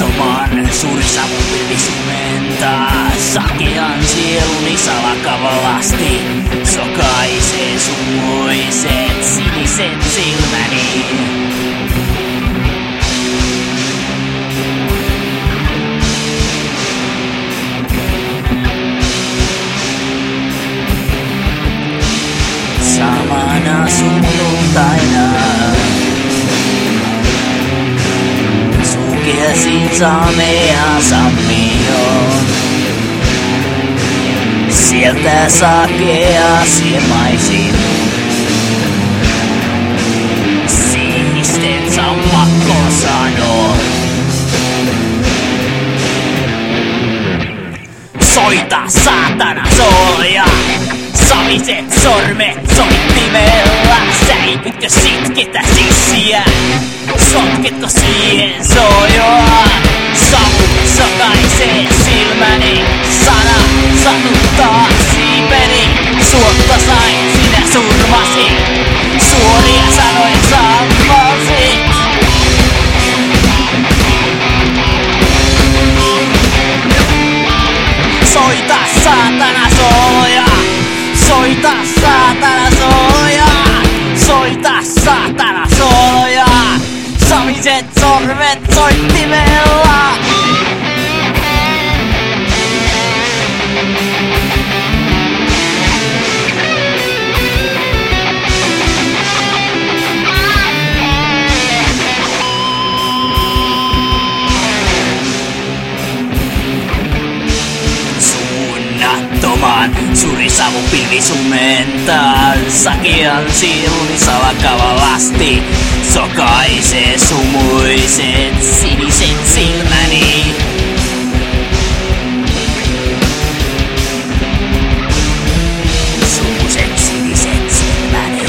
Suunnattoman suuri savupilvi sumentaa sakean sieluni salakavalasti. Sokaisee sumuiset siniset silmäni. Samana sunnuntaina sulkesin samea sammioon. Sieltä sakea siemaisin sinisten sammakko sanoo. Soita saatana sooloja. Saviset sormet soittimella. Säikytkö sitketä sissiä? Sotketko siihen sojoa? Savu sokaisee silmäni. Sana satuttaa siipeni. Suotta sain, sinä surmasit. Suoria sanoja sammasit. Soita saatana sooloja. Soita saatana sooloja. Soita saatana sooloja. Saviset sormet soittimella. Suunnattoman suuri savupilvi sumentaa sakean sieluni salakavalasti. Sokaisee sumuiset siniset silmäni. Sumuiset siniset silmäni.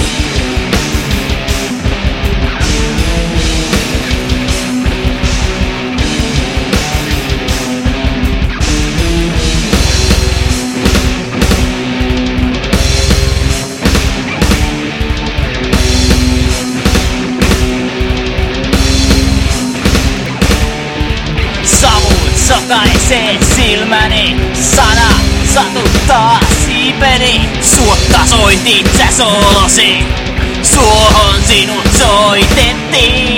Sokaisee silmäni, sana satuttaa siipeni. Suotta soitit sä soolosi, suohon sinut soitettiin.